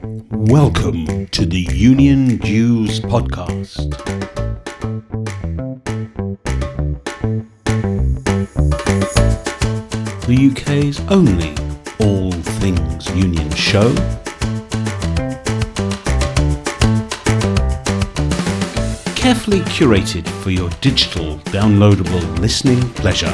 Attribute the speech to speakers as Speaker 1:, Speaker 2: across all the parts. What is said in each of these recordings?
Speaker 1: Welcome to the Union Dues podcast. The UK's only all things union show. Carefully curated for your digital, downloadable listening pleasure.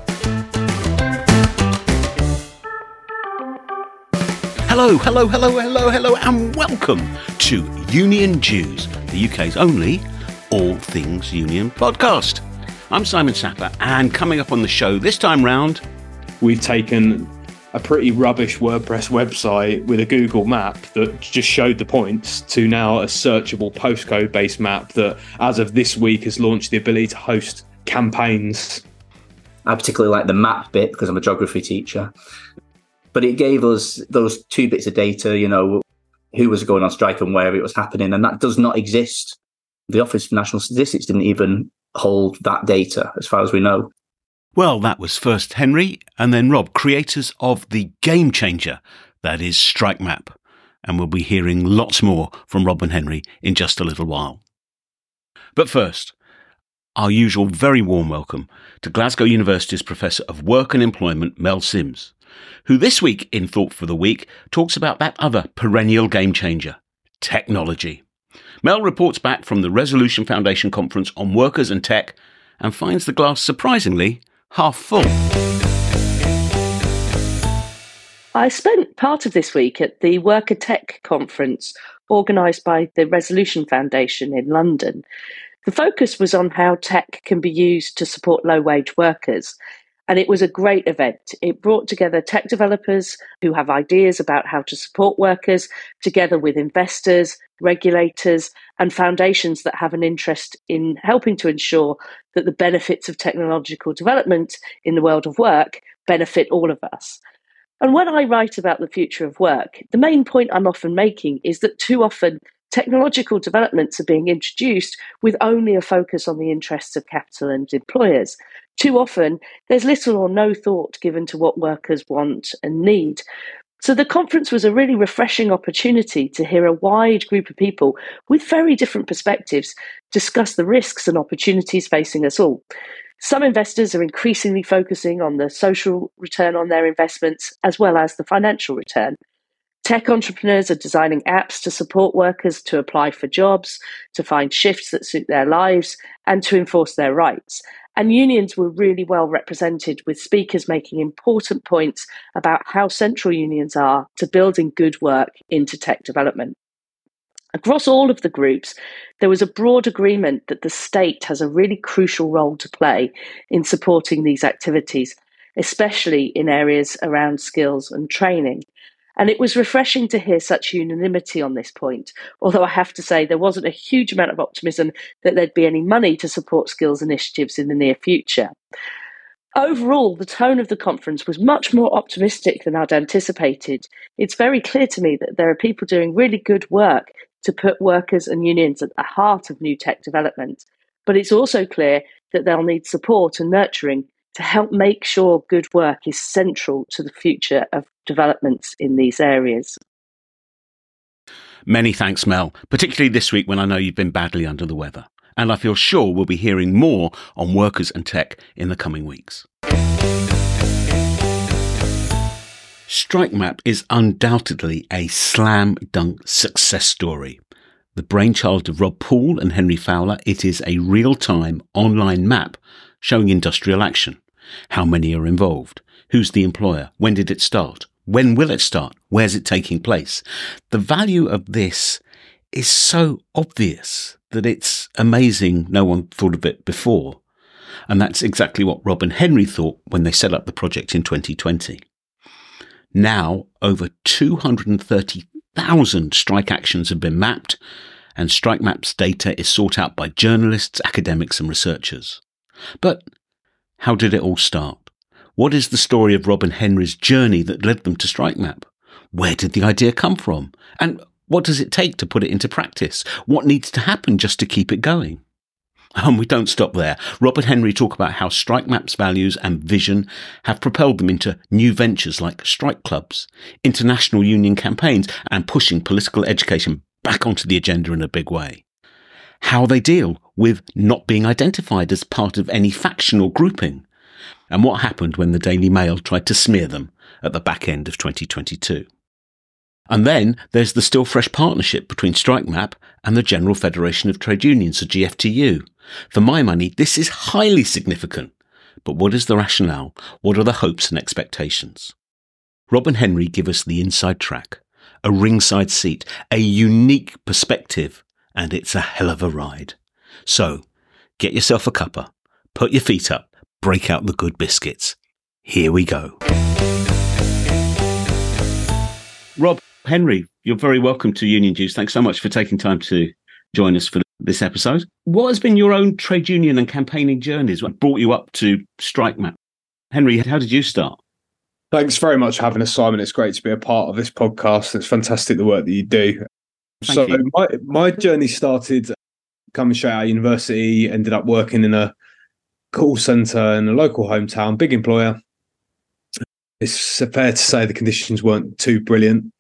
Speaker 1: Hello, and welcome to Union Dues, the UK's only all things union podcast. I'm Simon Sapper, and coming up on the show this time round,
Speaker 2: we've taken a pretty rubbish WordPress website with a Google map that just showed the points to now a searchable postcode-based map that, as of this week, has launched the ability to host campaigns.
Speaker 3: I particularly like the map bit because I'm a geography teacher. But it gave us those two bits of data, who was going on strike and where it was happening, and that does not exist. The Office for National Statistics didn't even hold that data, as far as we know.
Speaker 1: Well, that was first Henry and then Rob, creators of the game changer that is StrikeMap. And we'll be hearing lots more from Rob and Henry in just a little while. But first, our usual very warm welcome to Glasgow University's Professor of Work and Employment, Mel Sims, who this week in Thought for the Week talks about that other perennial game changer, technology. Mel reports back from the Resolution Foundation Conference on Workers and Tech and finds the glass surprisingly half full.
Speaker 4: I spent part of this week at the Worker Tech conference organised by the Resolution Foundation in London. The focus was on how tech can be used to support low-wage workers. And it was a great event. It brought together tech developers who have ideas about how to support workers, together with investors, regulators, and foundations that have an interest in helping to ensure that the benefits of technological development in the world of work benefit all of us. And when I write about the future of work, the main point I'm often making is that too often technological developments are being introduced with only a focus on the interests of capital and employers. Too often, there's little or no thought given to what workers want and need. So the conference was a really refreshing opportunity to hear a wide group of people with very different perspectives discuss the risks and opportunities facing us all. Some investors are increasingly focusing on the social return on their investments as well as the financial return. Tech entrepreneurs are designing apps to support workers to apply for jobs, to find shifts that suit their lives, and to enforce their rights. And unions were really well represented, with speakers making important points about how central unions are to building good work into tech development. Across all of the groups, there was a broad agreement that the state has a really crucial role to play in supporting these activities, especially in areas around skills and training. And it was refreshing to hear such unanimity on this point, although I have to say there wasn't a huge amount of optimism that there'd be any money to support skills initiatives in the near future. Overall, the tone of the conference was much more optimistic than I'd anticipated. It's very clear to me that there are people doing really good work to put workers and unions at the heart of new tech development, but it's also clear that they'll need support and nurturing to help make sure good work is central to the future of developments in these areas.
Speaker 1: Many thanks, Mel, particularly this week when I know you've been badly under the weather. And I feel sure we'll be hearing more on workers and tech in the coming weeks. StrikeMap is undoubtedly a slam dunk success story. The brainchild of Rob Poole and Henry Fowler, it is a real-time online map showing industrial action. How many are involved? Who's the employer? When did it start? When will it start? Where's it taking place? The value of this is so obvious that it's amazing no one thought of it before. And that's exactly what Rob and Henry thought when they set up the project in 2020. Now, over 230,000 strike actions have been mapped, and StrikeMap's data is sought out by journalists, academics and researchers. But how did it all start? What is the story of Rob and Henry's journey that led them to StrikeMap? Where did the idea come from? And what does it take to put it into practice? What needs to happen just to keep it going? And we don't stop there. Rob and Henry talk about how StrikeMap's values and vision have propelled them into new ventures like strike clubs, international union campaigns, and pushing political education back onto the agenda in a big way. How they deal with not being identified as part of any faction or grouping, and what happened when the Daily Mail tried to smear them at the back end of 2022. And then there's the still fresh partnership between StrikeMap and the General Federation of Trade Unions, the GFTU. For my money, this is highly significant. But what is the rationale? What are the hopes and expectations? Rob and Henry give us the inside track, a ringside seat, a unique perspective, and it's a hell of a ride. So, get yourself a cuppa, put your feet up, break out the good biscuits. Here we go. Rob, Henry, you're very welcome to Union Juice. Thanks so much for taking time to join us for this episode. What has been your own trade union and campaigning journeys? What brought you up to StrikeMap? Henry, how did you start?
Speaker 2: Thanks very much for having us, Simon. It's great to be a part of this podcast. It's fantastic the work that you do.
Speaker 1: Thank you.
Speaker 2: My journey started coming straight out of university, ended up working in a call centre in a local hometown, big employer. It's fair to say the conditions weren't too brilliant.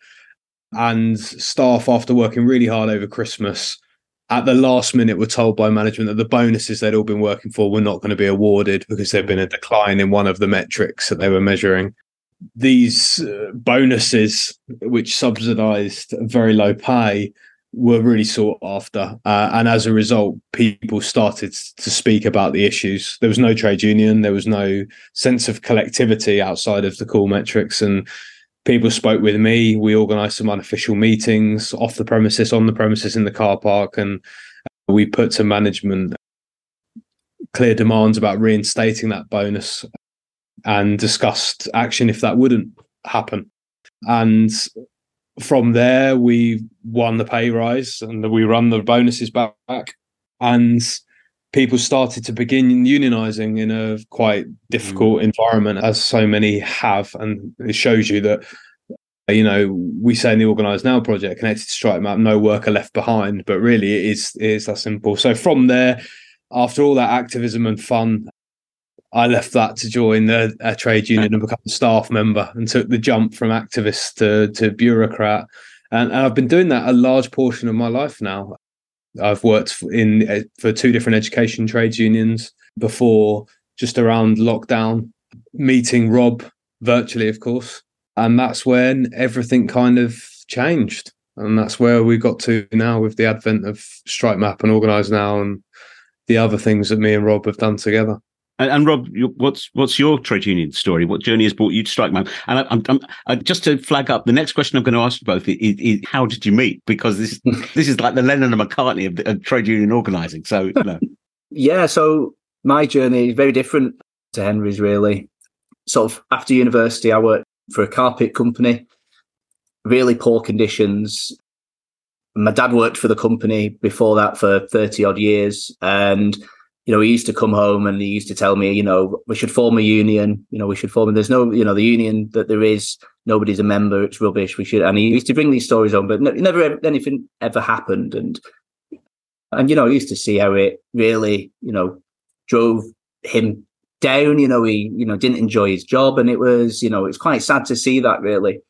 Speaker 2: And staff, after working really hard over Christmas, at the last minute were told by management that the bonuses they'd all been working for were not going to be awarded because there'd been a decline in one of the metrics that they were measuring. These bonuses, which subsidised very low pay, were really sought after. And as a result, people started to speak about the issues. There was no trade union. There was no sense of collectivity outside of the call metrics. And people spoke with me. We organised some unofficial meetings off the premises, on the premises, in the car park. And we put to management clear demands about reinstating that bonus and discussed action if that wouldn't happen. And from there, we won the pay rise and we run the bonuses back. And people started to begin unionising in a quite difficult environment, as so many have. And it shows you that, you know, we say in the Organise Now project, connected to StrikeMap, no worker left behind. But really, it is that simple. So from there, after all that activism and fun, I left that to join a trade union and become a staff member, and took the jump from activist to bureaucrat. And I've been doing that a large portion of my life now. I've worked for two different education trades unions before, just around lockdown, meeting Rob virtually, of course. And that's when everything kind of changed. And that's where we got to now with the advent of StrikeMap and Organise Now and the other things that me and Rob have done together.
Speaker 1: And Rob, what's your trade union story? What journey has brought you to StrikeMap? And I'm just to flag up, the next question I'm going to ask you both is how did you meet? Because this is like the Lennon and McCartney of trade union organising. So, you know.
Speaker 3: Yeah, so my journey is very different to Henry's, really. Sort of after university, I worked for a carpet company, really poor conditions. My dad worked for the company before that for 30 odd years. And you know, he used to come home and he used to tell me, you know, we should form a union. You know, we should form. There's no, you know, the union that there is, nobody's a member. It's rubbish. We should. And he used to bring these stories on, but never anything ever happened. And you know, I used to see how it really, you know, drove him down. You know, he, you know, didn't enjoy his job, and it was, you know, it's quite sad to see that, really.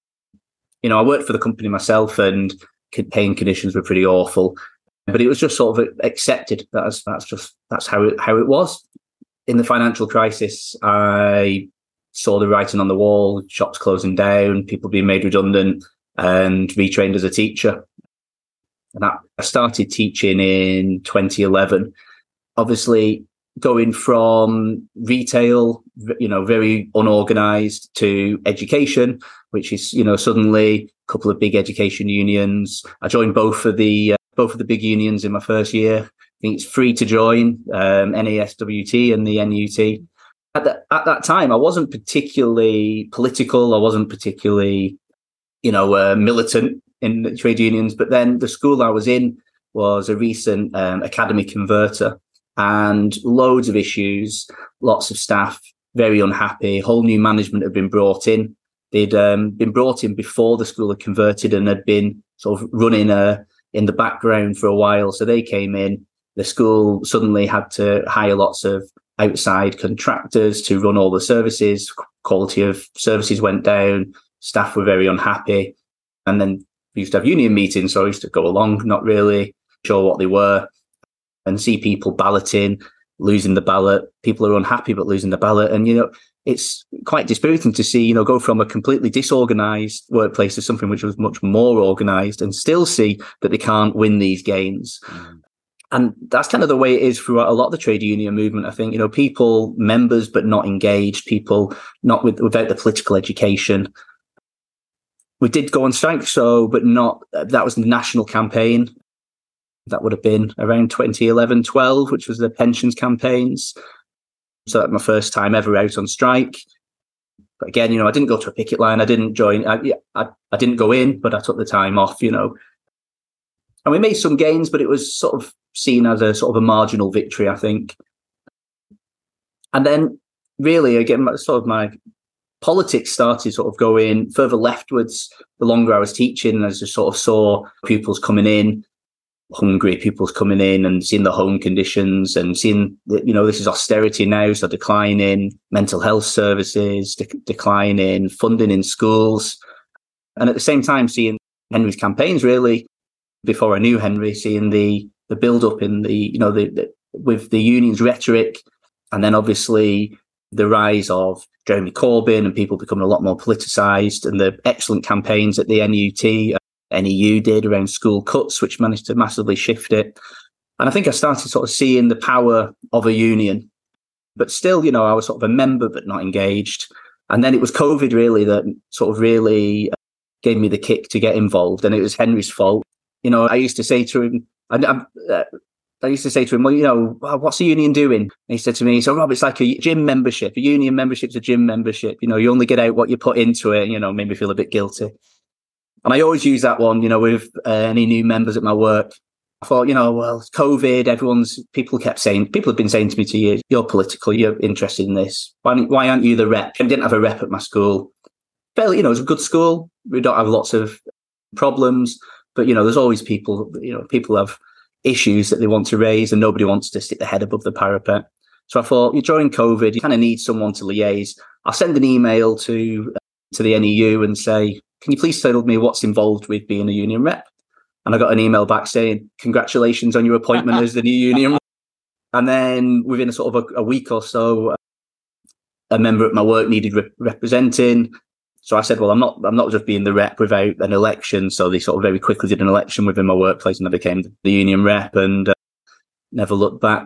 Speaker 3: You know, I worked for the company myself, and paying conditions were pretty awful. But it was just sort of accepted. That's how it was. In the financial crisis, I saw the writing on the wall: shops closing down, people being made redundant, and retrained as a teacher. And I started teaching in 2011. Obviously, going from retail, you know, very unorganised, to education, which is, you know, suddenly a couple of big education unions. I joined both of the big unions in my first year. I think it's free to join, NASWT and the NUT. At that time, I wasn't particularly political. I wasn't particularly, you know, militant in the trade unions. But then the school I was in was a recent academy converter, and loads of issues, lots of staff very unhappy. Whole new management had been brought in. They'd been brought in before the school had converted and had been sort of running in the background for a while. So they came in The school suddenly had to hire lots of outside contractors to run all the services. Quality of services went down. Staff were very unhappy. And then we used to have union meetings, so I used to go along, not really sure what they were, and see people balloting, losing the ballot. People are unhappy but losing the ballot. And, it's quite dispiriting to see, go from a completely disorganized workplace to something which was much more organized, and still see that they can't win these gains. And that's kind of the way it is throughout a lot of the trade union movement. I think, people, members, but not engaged, people not without the political education. We did go on strike, but not, that was the national campaign. That would have been around 2011-12, which was the pensions campaigns. So that was my first time ever out on strike. But again, I didn't go to a picket line. I didn't join. I didn't go in, but I took the time off, And we made some gains, but it was sort of seen as a sort of a marginal victory, I think. And then really, again, sort of my politics started sort of going further leftwards the longer I was teaching, as I sort of saw pupils coming in, hungry pupils coming in, and seeing the home conditions, and seeing that, this is austerity now, so decline in mental health services, decline in funding in schools. And at the same time, seeing Henry's campaigns, really, before I knew Henry, seeing the build-up in with the union's rhetoric, and then obviously the rise of Jeremy Corbyn and people becoming a lot more politicised, and the excellent campaigns that the NEU did around school cuts, which managed to massively shift it. And I think I started sort of seeing the power of a union. But still, I was sort of a member but not engaged. And then it was COVID really that sort of really gave me the kick to get involved. And it was Henry's fault. I used to say to him, well, what's the union doing? And he said to me, so Rob, it's like a gym membership. A union membership's a gym membership. You only get out what you put into it. Made me feel a bit guilty. And I always use that one, with any new members at my work. I thought, well, it's COVID. People have been saying to me for years, you're political, you're interested in this. Why aren't you the rep? I didn't have a rep at my school. Fairly, it's a good school. We don't have lots of problems, but, there's always people, people have issues that they want to raise, and nobody wants to stick their head above the parapet. So I thought, during COVID, you kind of need someone to liaise. I'll send an email to the NEU and say, can you please tell me what's involved with being a union rep? And I got an email back saying, congratulations on your appointment as the new union rep. And then within a sort of a week or so, a member at my work needed representing. So I said, well, I'm not just being the rep without an election. So they sort of very quickly did an election within my workplace, and I became the union rep, and never looked back.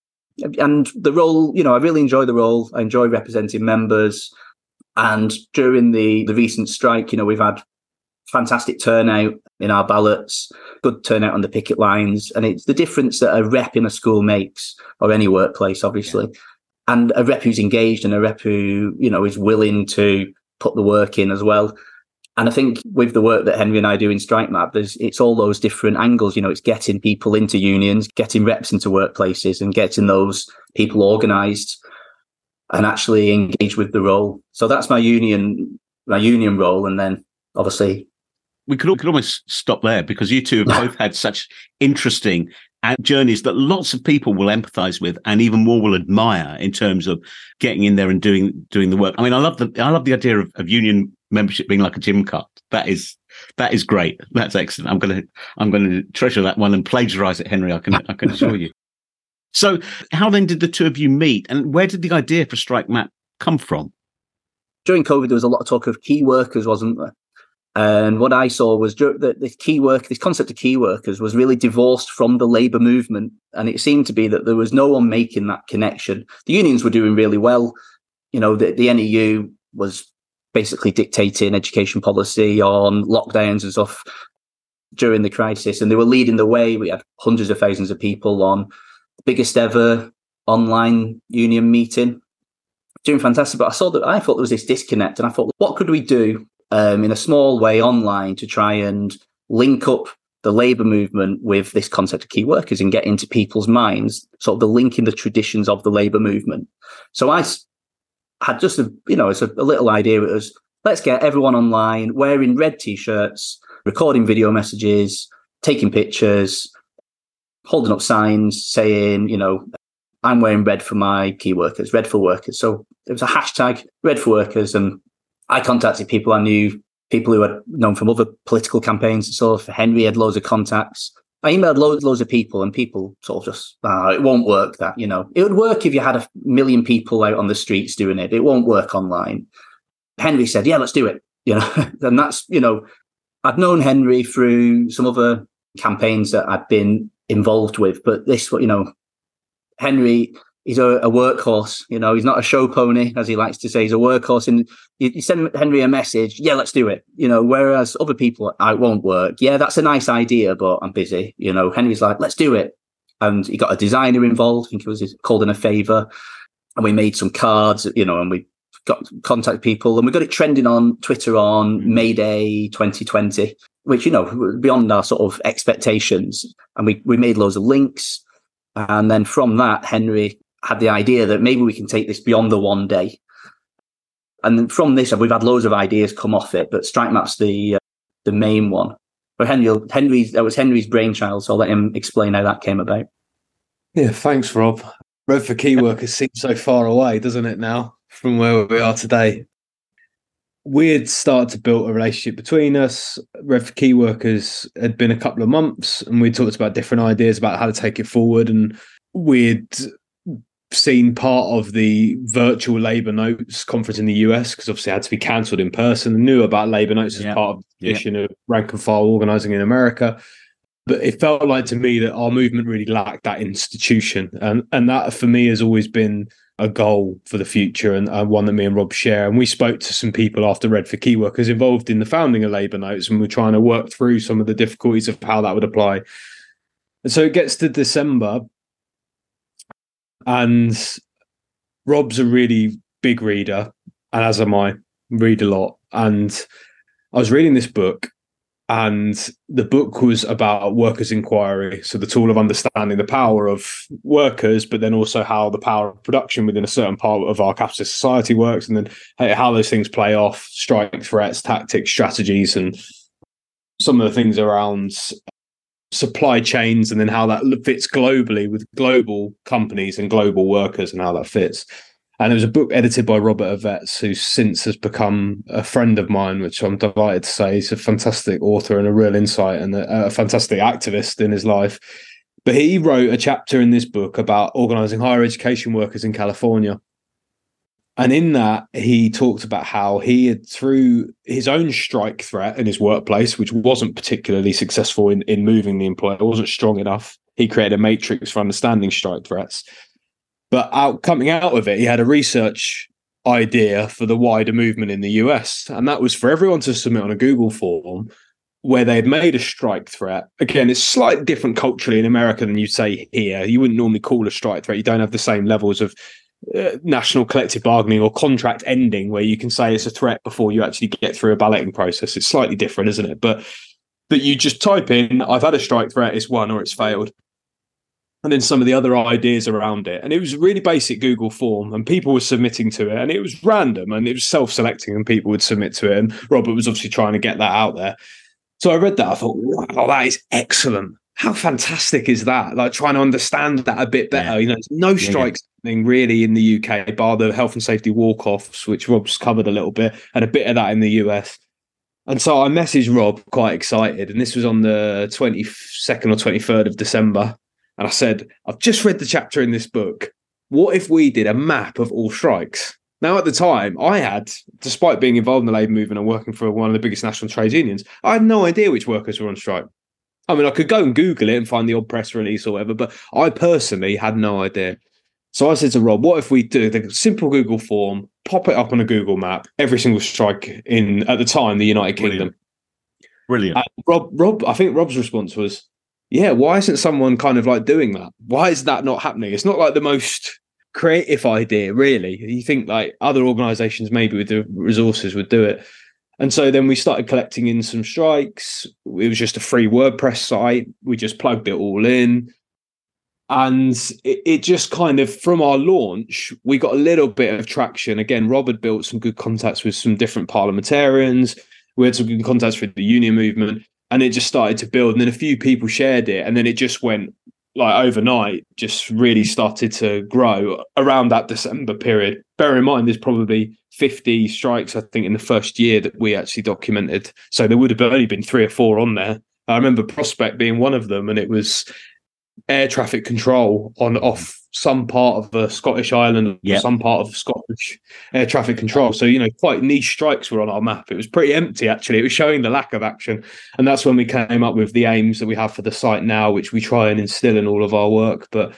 Speaker 3: And the role, I really enjoy the role. I enjoy representing members. And during the recent strike, we've had fantastic turnout in our ballots, good turnout on the picket lines. And it's the difference that a rep in a school makes, or any workplace, obviously. Yeah. And a rep who's engaged, and a rep who, is willing to put the work in as well. And I think with the work that Henry and I do in StrikeMap, it's all those different angles. It's getting people into unions, getting reps into workplaces, and getting those people organised and actually engage with the role. So that's my union role. And then obviously
Speaker 1: we could almost stop there, because you two have both had such interesting journeys that lots of people will empathise with, and even more will admire, in terms of getting in there and doing the work. I mean, I love the idea of union membership being like a gym card. That is great. That's excellent. I'm going to treasure that one and plagiarise it, Henry. I can assure you. So, how then did the two of you meet, and where did the idea for StrikeMap come from?
Speaker 3: During COVID, there was a lot of talk of key workers, wasn't there? And what I saw was that this concept of key workers was really divorced from the labour movement. And it seemed to be that there was no one making that connection. The unions were doing really well. The NEU was basically dictating education policy on lockdowns and stuff during the crisis. And they were leading the way. We had hundreds of thousands of people on the biggest ever online union meeting, doing fantastic. But I thought there was this disconnect. And I thought, what could we do in a small way online to try and link up the labour movement with this concept of key workers and get into people's minds, sort of the link in the traditions of the labour movement. So I had just it's a little idea. It was, let's get everyone online wearing red T-shirts, recording video messages, taking pictures, holding up signs saying, I'm wearing red for my key workers, red for workers. So there was a hashtag red for workers. And I contacted people I knew, people who had known from other political campaigns and stuff. Henry had loads of contacts. I emailed loads of people, and people sort of just, it won't work that, It would work if you had 1 million people out on the streets doing it. It won't work online. Henry said, yeah, let's do it. And that's, I'd known Henry through some other campaigns that I'd been involved with, but this, Henry, he's a workhorse, he's not a show pony, as he likes to say. He's a workhorse. And you send Henry a message, yeah, let's do it. Whereas other people, it won't work. Yeah, that's a nice idea, but I'm busy. Henry's like, let's do it. And he got a designer involved. I think it was called in a favor. And we made some cards, and we got contact people, and we got it trending on Twitter on May Day 2020, which, beyond our sort of expectations. And we made loads of links. And then from that, Henry had the idea that maybe we can take this beyond the one day. And then from this, we've had loads of ideas come off it, but Strike Map's the main one. But that was Henry's brainchild, so I'll let him explain how that came about.
Speaker 2: Yeah, thanks, Rob. Red for Key Workers seems so far away, doesn't it now, from where we are today? We had started to build a relationship between us. Red for Key Workers had been a couple of months, and we talked about different ideas about how to take it forward. And we'd seen part of the virtual Labour Notes conference in the US, because obviously it had to be cancelled in person, and knew about Labour Notes as part of the tradition of rank and file organising in America. But it felt like to me that our movement really lacked that institution. And that for me has always been a goal for the future, and one that me and Rob share. And we spoke to some people after Red for Key Workers involved in the founding of Labour Notes, and we're trying to work through some of the difficulties of how that would apply. And so it gets to December, and Rob's a really big reader, and as am I, read a lot. And I was reading this book, and the book was about workers' inquiry. So the tool of understanding the power of workers, but then also how the power of production within a certain part of our capitalist society works, and then how those things play off, strike threats, tactics, strategies, and some of the things around supply chains, and then how that fits globally with global companies and global workers, and how that fits. And there was a book edited by Robert Avets, who since has become a friend of mine, which I'm delighted to say. He's a fantastic author and a real insight, and a fantastic activist in his life. But he wrote a chapter in this book about organising higher education workers in California. And in that, he talked about how he had, through his own strike threat in his workplace, which wasn't particularly successful in moving the employer, wasn't strong enough. He created a matrix for understanding strike threats. But coming out of it, he had a research idea for the wider movement in the US. And that was for everyone to submit on a Google form where they'd made a strike threat. Again, it's slightly different culturally in America than you'd say here. You wouldn't normally call a strike threat. You don't have the same levels of national collective bargaining or contract ending where you can say it's a threat before you actually get through a balloting process. It's slightly different, isn't it? But you just type in, I've had a strike threat, it's won or it's failed. And then some of the other ideas around it. And it was a really basic Google form, and people were submitting to it, and it was random and it was self-selecting, and people would submit to it. And Robert was obviously trying to get that out there. So I read that. I thought, wow, that is excellent. How fantastic is that? Like trying to understand that a bit better.
Speaker 1: Yeah.
Speaker 2: There's no strikes happening really in the UK, bar the health and safety walk-offs, which Rob's covered a little bit, and a bit of that in the US. And so I messaged Rob quite excited, and this was on the 22nd or 23rd of December. And I said, I've just read the chapter in this book. What if we did a map of all strikes? Now, at the time, I had, despite being involved in the labour movement and working for one of the biggest national trades unions, I had no idea which workers were on strike. I mean, I could go and Google it and find the odd press release or whatever, but I personally had no idea. So I said to Rob, what if we do the simple Google form, pop it up on a Google map, every single strike in, at the time, the United Kingdom?
Speaker 1: Brilliant.
Speaker 2: Rob, I think Rob's response was, yeah, why isn't someone kind of like doing that? Why is that not happening? It's not like the most creative idea, really. You think like other organisations maybe with the resources would do it. And so then we started collecting in some strikes. It was just a free WordPress site. We just plugged it all in. And it just kind of, from our launch, we got a little bit of traction. Again, Rob had built some good contacts with some different parliamentarians. We had some good contacts with the union movement. And it just started to build, and then a few people shared it, and then it just went like overnight, just really started to grow around that December period. Bear in mind, there's probably 50 strikes, I think, in the first year that we actually documented. So there would have only been 3 or 4 on there. I remember Prospect being one of them, and it was air traffic control off some part of the Scottish island, or some part of Scottish air traffic control. So, quite niche strikes were on our map. It was pretty empty, actually. It was showing the lack of action. And that's when we came up with the aims that we have for the site now, which we try and instill in all of our work. But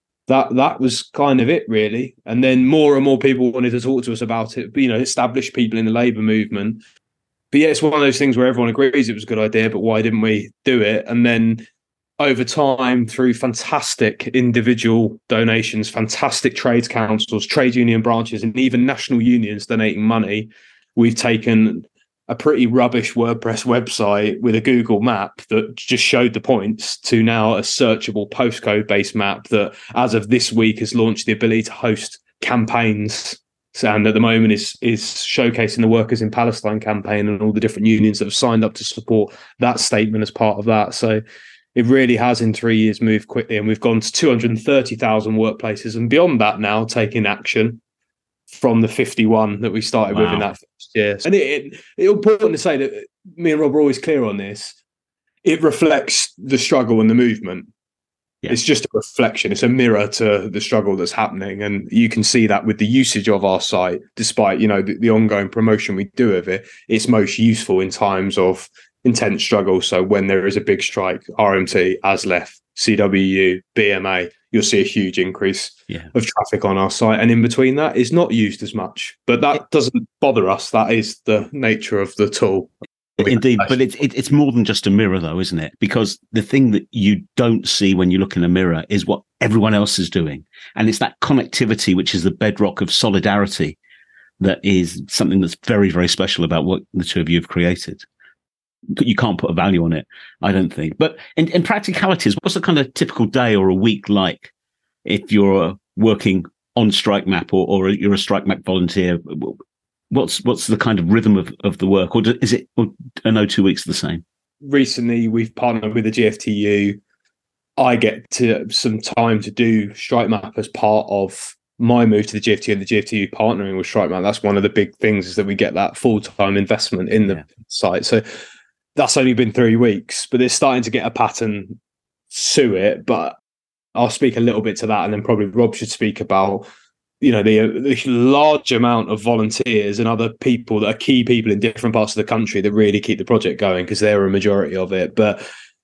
Speaker 2: that was kind of it, really. And then more and more people wanted to talk to us about it, established people in the labour movement. But yeah, it's one of those things where everyone agrees it was a good idea, but why didn't we do it? And then over time, through fantastic individual donations, fantastic trades councils, trade union branches, and even national unions donating money, we've taken a pretty rubbish WordPress website with a Google map that just showed the points to now a searchable postcode-based map that, as of this week, has launched the ability to host campaigns. And at the moment is showcasing the Workers in Palestine campaign and all the different unions that have signed up to support that statement as part of that. So it really has in 3 years moved quickly, and we've gone to 230,000 workplaces and beyond that now, taking action from the 51 that we started with in that first year. And it's important to say that me and Rob are always clear on this. It reflects the struggle and the movement. Yeah. It's just a reflection. It's a mirror to the struggle that's happening. And you can see that with the usage of our site, despite, the ongoing promotion we do of it, it's most useful in times of intense struggle. So when there is a big strike, RMT, ASLEF, CWU, BMA, you'll see a huge increase of traffic on our site. And in between that is not used as much. But that doesn't bother us. That is the nature of the tool.
Speaker 1: Indeed, but it's more than just a mirror, though, isn't it? Because the thing that you don't see when you look in a mirror is what everyone else is doing. And it's that connectivity, which is the bedrock of solidarity, that is something that's very, very special about what the two of you have created. You can't put a value on it, I don't think. But in practicalities, what's a kind of typical day or a week like if you're working on StrikeMap or you're a StrikeMap volunteer? What's the kind of rhythm of the work, or is it? Or are no 2 weeks the same?
Speaker 2: Recently, we've partnered with the GFTU. I get some time to do StrikeMap as part of my move to the GFTU, and the GFTU partnering with StrikeMap. That's one of the big things, is that we get that full-time investment in the site. So that's only been 3 weeks, but it's starting to get a pattern to it. But I'll speak a little bit to that, and then probably Rob should speak about the large amount of volunteers and other people that are key people in different parts of the country that really keep the project going, because they're a majority of it. But,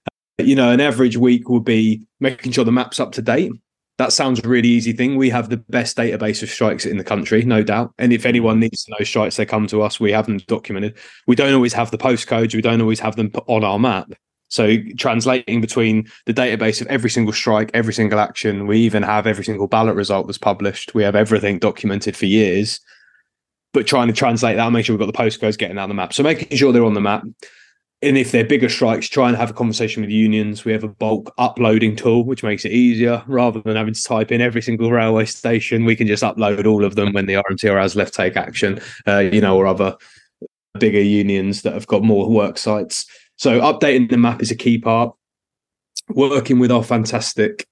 Speaker 2: an average week will be making sure the map's up to date. That sounds a really easy thing. We have the best database of strikes in the country, no doubt. And if anyone needs to know strikes, they come to us. We have them documented. We don't always have the postcodes. We don't always have them put on our map. So translating between the database of every single strike, every single action, we even have every single ballot result that's published. We have everything documented for years, but trying to translate that and make sure we've got the postcodes getting out of the map. So making sure they're on the map. And if they're bigger strikes, try and have a conversation with the unions. We have a bulk uploading tool, which makes it easier. Rather than having to type in every single railway station, we can just upload all of them when the RMT or ASLEF take action, or other bigger unions that have got more work sites. So updating the map is a key part. Working with our fantastic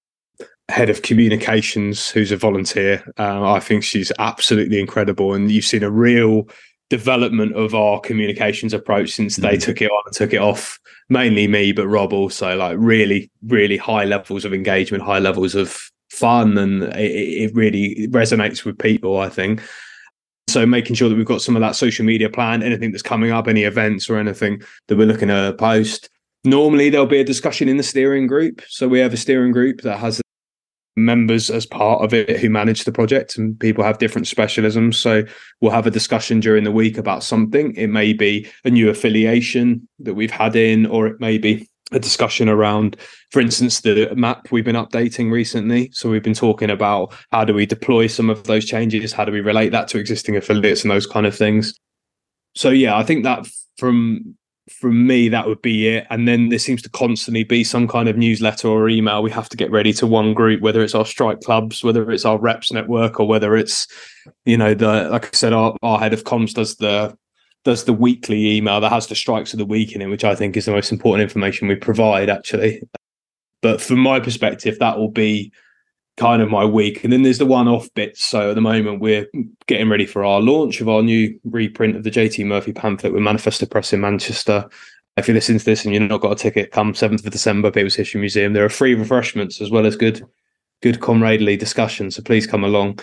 Speaker 2: head of communications, who's a volunteer. I think she's absolutely incredible. And you've seen a real development of our communications approach since they took it on and took it off. Mainly me, but Rob also, like really, really high levels of engagement, high levels of fun. And it really resonates with people, I think. So making sure that we've got some of that social media plan, anything that's coming up, any events or anything that we're looking to post. Normally there'll be a discussion in the steering group. So we have a steering group that has members as part of it who manage the project, and people have different specialisms. So we'll have a discussion during the week about something. It may be a new affiliation that we've had in, or it may be a discussion around, for instance, the map we've been updating recently. So we've been talking about how do we deploy some of those changes? How do we relate that to existing affiliates and those kind of things? So yeah, I think that from me, that would be it. And then there seems to constantly be some kind of newsletter or email we have to get ready to one group, whether it's our strike clubs, whether it's our reps network, or whether it's, like I said, our head of comms does the weekly email that has the strikes of the week in it, which I think is the most important information we provide, actually. But from my perspective, that will be kind of my week. And then there's the one-off bits. So at the moment, we're getting ready for our launch of our new reprint of the JT Murphy pamphlet with Manifesto Press in Manchester. If you're listening to this and you've not got a ticket, come 7th of December, People's History Museum. There are free refreshments as well as good comradely discussion. So please come along.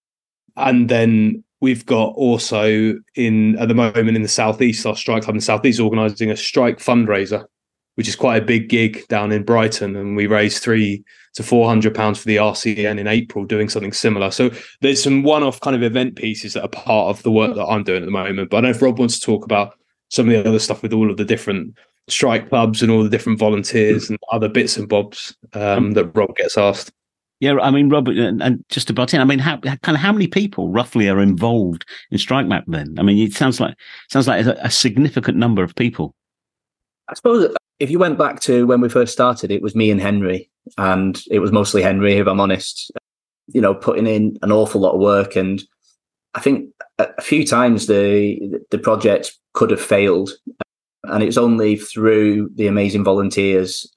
Speaker 2: And then we've got also at the moment in the Southeast, our Strike Club in the Southeast organising a strike fundraiser, which is quite a big gig down in Brighton. And we raised £300 to £400 for the RCN in April, doing something similar. So there's some one-off kind of event pieces that are part of the work that I'm doing at the moment. But I don't know if Rob wants to talk about some of the other stuff with all of the different strike clubs and all the different volunteers and other bits and bobs that Rob gets asked.
Speaker 1: Yeah, I mean, Rob, and just to butt in, I mean, how many people roughly are involved in Strike Map then? I mean, it sounds like a significant number of people.
Speaker 3: I suppose if you went back to when we first started, it was me and Henry, and it was mostly Henry, if I'm honest, putting in an awful lot of work. And I think a few times the project could have failed. And it's only through the amazing volunteers,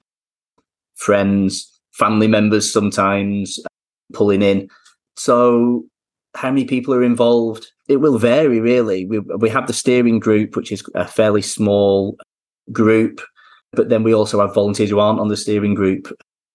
Speaker 3: friends, family members sometimes pulling in. So how many people are involved? It will vary, really. We have the steering group, which is a fairly small group, but then we also have volunteers who aren't on the steering group.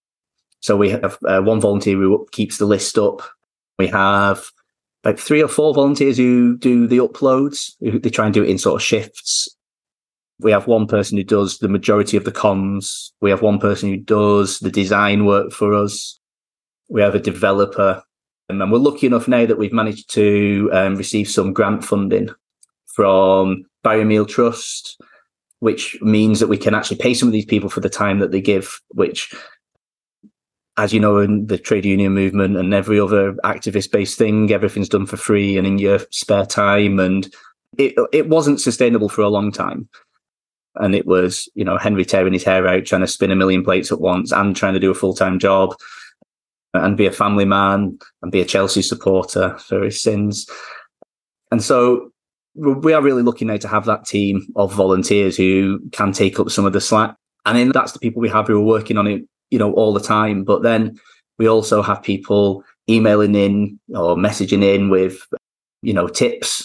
Speaker 3: So we have one volunteer who keeps the list up. We have about 3 or 4 volunteers who do the uploads. They try and do it in sort of shifts. We have one person who does the majority of the comms. We have one person who does the design work for us. We have a developer. And we're lucky enough now that we've managed to receive some grant funding from Barry Meal Trust, which means that we can actually pay some of these people for the time that they give, which, as you know, in the trade union movement and every other activist-based thing, everything's done for free and in your spare time. And it wasn't sustainable for a long time. And it was, Henry tearing his hair out, trying to spin a million plates at once and trying to do a full-time job and be a family man and be a Chelsea supporter for his sins. And so we are really lucky now to have that team of volunteers who can take up some of the slack. And then that's the people we have who are working on it, all the time. But then we also have people emailing in or messaging in with, tips.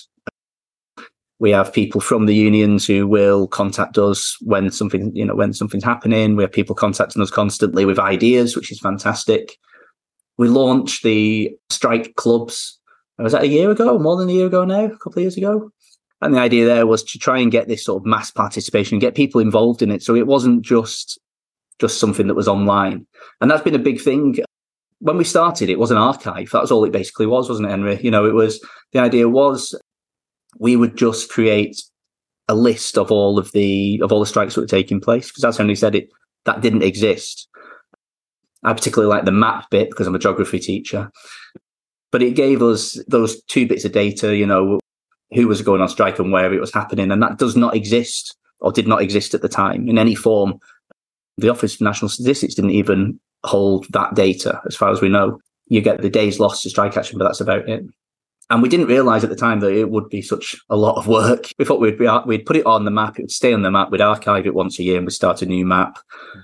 Speaker 3: We have people from the unions who will contact us when something's happening. We have people contacting us constantly with ideas, which is fantastic. We launched the strike clubs. Was that a year ago? More than a year ago now? A couple of years ago? And the idea there was to try and get this sort of mass participation, get people involved in it. So it wasn't just something that was online. And that's been a big thing. When we started, it was an archive. That was all it basically was, wasn't it, Henry? The idea was we would just create a list of all the strikes that were taking place, because as Henry said, that didn't exist. I particularly like the map bit because I'm a geography teacher, but it gave us those 2 bits of data, who was going on strike and where it was happening. And that does not exist, or did not exist at the time in any form. The Office for National Statistics didn't even hold that data, as far as we know. You get the days lost to strike action, but that's about it. And we didn't realise at the time that it would be such a lot of work. We thought we'd put it on the map, it would stay on the map, we'd archive it once a year and we'd start a new map.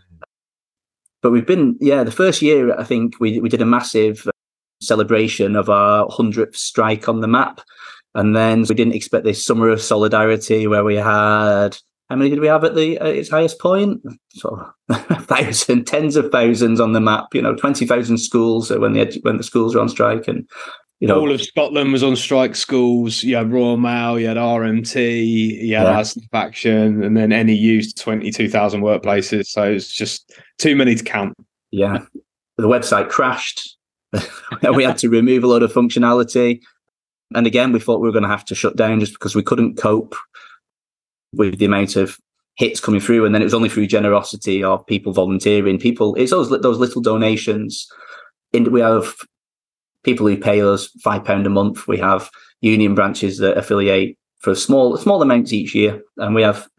Speaker 3: But we've been, the first year, I think we did a massive celebration of our 100th strike on the map. And then we didn't expect this summer of solidarity where we had, how many did we have at its highest point? So 1,000, tens of thousands on the map, 20,000 schools when the schools were on strike. And
Speaker 2: all of Scotland was on strike schools. You had Royal Mail, you had RMT, you had Aston Faction, and then NEU's 22,000 workplaces. So it's just too many to count.
Speaker 3: Yeah. The website crashed. We had to remove a lot of functionality. And again, we thought we were going to have to shut down just because we couldn't cope with the amount of hits coming through. And then it was only through generosity of people volunteering. It's those little donations. We have people who pay us £5 a month. We have union branches that affiliate for small amounts each year, and we had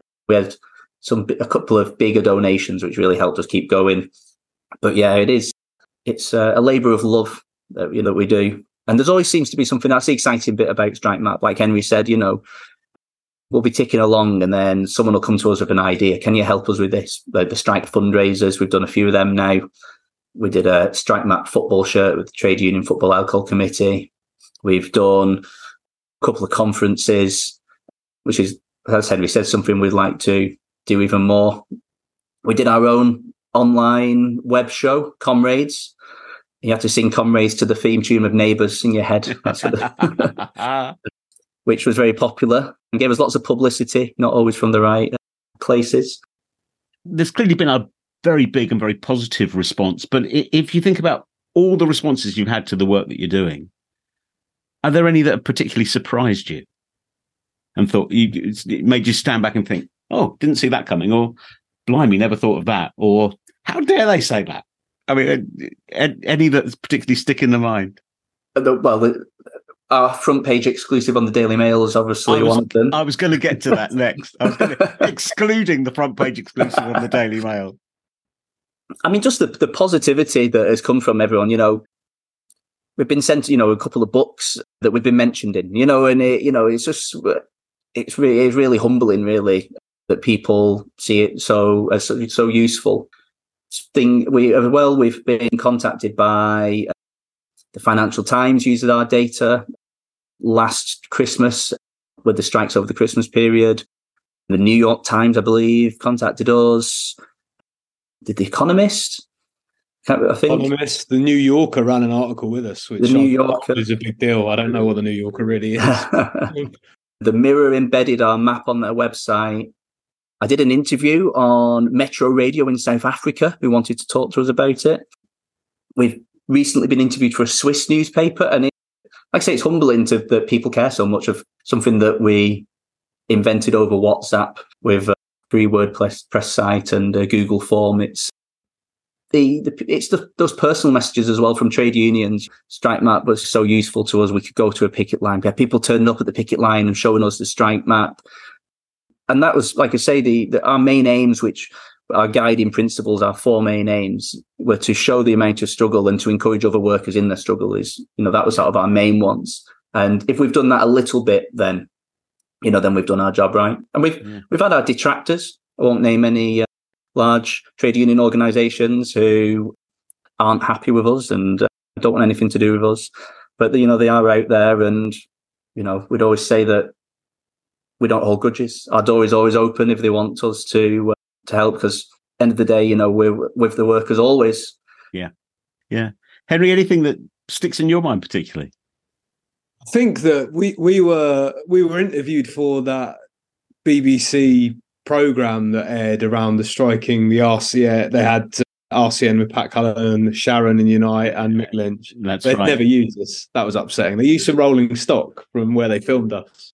Speaker 3: a couple of bigger donations which really helped us keep going. But yeah, it's a labour of love that we do, and there's always seems to be something. That's the exciting bit about Strike Map. Like Henry said, we'll be ticking along, and then someone will come to us with an idea. Can you help us with this? Like the Strike fundraisers, we've done a few of them now. We did a Strike Map football shirt with the Trade Union Football Alcohol Committee. We've done a couple of conferences, which is, as Henry said, something we'd like to do even more. We did our own online web show, Comrades. You have to sing Comrades to the theme tune of Neighbours in your head. That's what which was very popular and gave us lots of publicity, not always from the right places.
Speaker 1: There's clearly been a very big and very positive response, but if you think about all the responses you've had to the work that you're doing, are there any that have particularly surprised you and it made you stand back and think, oh, didn't see that coming, or blimey, never thought of that, or how dare they say that? I mean, any that particularly stick in the mind?
Speaker 3: Well, our front page exclusive on the Daily Mail is obviously one of them.
Speaker 1: I was going to get to that next. Excluding the front page exclusive on the Daily Mail.
Speaker 3: I mean, just the positivity that has come from everyone. We've been sent, a couple of books that we've been mentioned in. And it's really humbling, really, that people see it so useful. We've been contacted by the Financial Times using our data last Christmas with the strikes over the Christmas period. The New York Times, I believe, contacted us. Did The Economist? I think
Speaker 2: Economist, the New Yorker ran an article with us, which
Speaker 3: the New Yorker
Speaker 2: is a big deal. I don't know what the New Yorker really is.
Speaker 3: The Mirror embedded our map on their website. I did an interview on Metro Radio in South Africa, who wanted to talk to us about it. We've recently been interviewed for a Swiss newspaper, and like I say, it's humbling that people care so much of something that we invented over WhatsApp with a free WordPress site and a Google form. It's those personal messages as well from trade unions. Strike Map was so useful to us. We could go to a picket line. We had people turning up at the picket line and showing us the Strike Map. And that was, like I say, our main aims, which our guiding principles, our four main aims, were to show the amount of struggle and to encourage other workers in their struggle. That was sort of our main ones. And if we've done that a little bit, then we've done our job right. And we've had our detractors. I won't name any large trade union organisations who aren't happy with us and don't want anything to do with us. But they are out there, and we'd always say that we don't hold grudges. Our door is always open if they want us to help, because end of the day, we're with the workers always.
Speaker 1: Yeah. Henry, anything that sticks in your mind particularly?
Speaker 2: I think that we were interviewed for that BBC programme that aired around the striking, the RCN. They had RCN with Pat Cullen, Sharon and Unite, and Mick Lynch. They'd never used us. That was upsetting. They used some rolling stock from where they filmed us.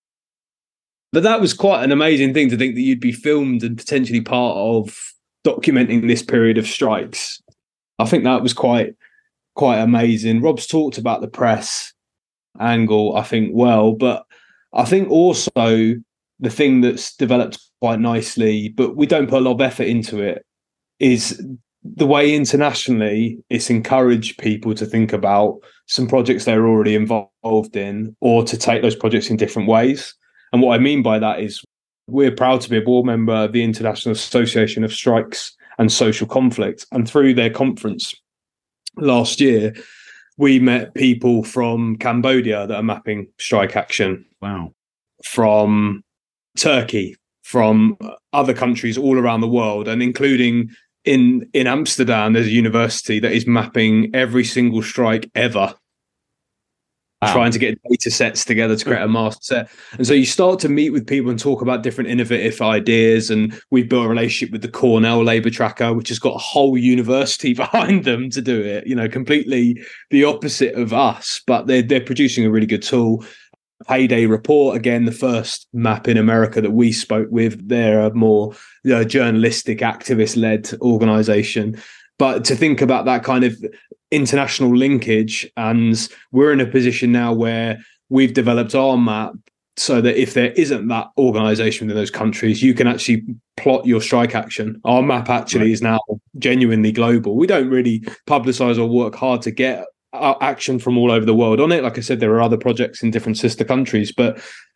Speaker 2: But that was quite an amazing thing to think that you'd be filmed and potentially part of documenting this period of strikes. I think that was quite amazing. Rob's talked about the press angle, I think, well, but I think also the thing that's developed quite nicely, but we don't put a lot of effort into it, is the way internationally it's encouraged people to think about some projects they're already involved in, or to take those projects in different ways. And what I mean by that is we're proud to be a board member of the International Association of Strikes and Social Conflict. And through their conference last year, we met people from Cambodia that are mapping strike action.
Speaker 1: Wow.
Speaker 2: From Turkey, from other countries all around the world, and including in Amsterdam, there's a university that is mapping every single strike ever. Wow. Trying to get data sets together to create a master set. And so you start to meet with people and talk about different innovative ideas. And we've built a relationship with the Cornell Labour Tracker, which has got a whole university behind them to do it, completely the opposite of us, but they're producing a really good tool. Payday Report, again, the first map in America that we spoke with. They're a more journalistic, activist-led organisation. But to think about that kind of international linkage, and we're in a position now where we've developed our map so that if there isn't that organisation within those countries, you can actually plot your strike action. Our map actually is now genuinely global. We don't really publicise or work hard to get action from all over the world on it. Like I said, there are other projects in different sister countries, but